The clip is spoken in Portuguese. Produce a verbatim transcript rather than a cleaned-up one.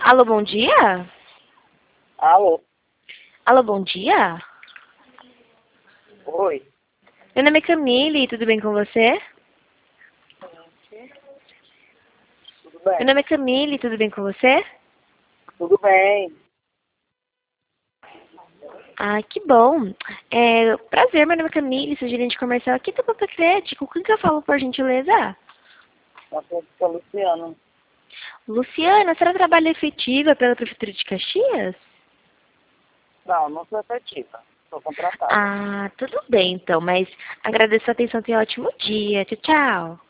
Alô, bom dia? Alô? Alô, bom dia? Oi? Meu nome é Camille, tudo bem com você? Tudo Meu bem? nome é Camille, tudo bem com você? Tudo bem. Ah, que bom. É, prazer, meu nome é Camille, sou gerente comercial aqui do Papa Crédito. Com quem que eu falo, por gentileza? Nós somos com a Luciana. Luciana, será trabalho efetiva pela Prefeitura de Caxias? Não, não sou efetiva. Sou contratada. Ah, tudo bem então, mas agradeço a atenção, tenha um ótimo dia. Tchau, tchau.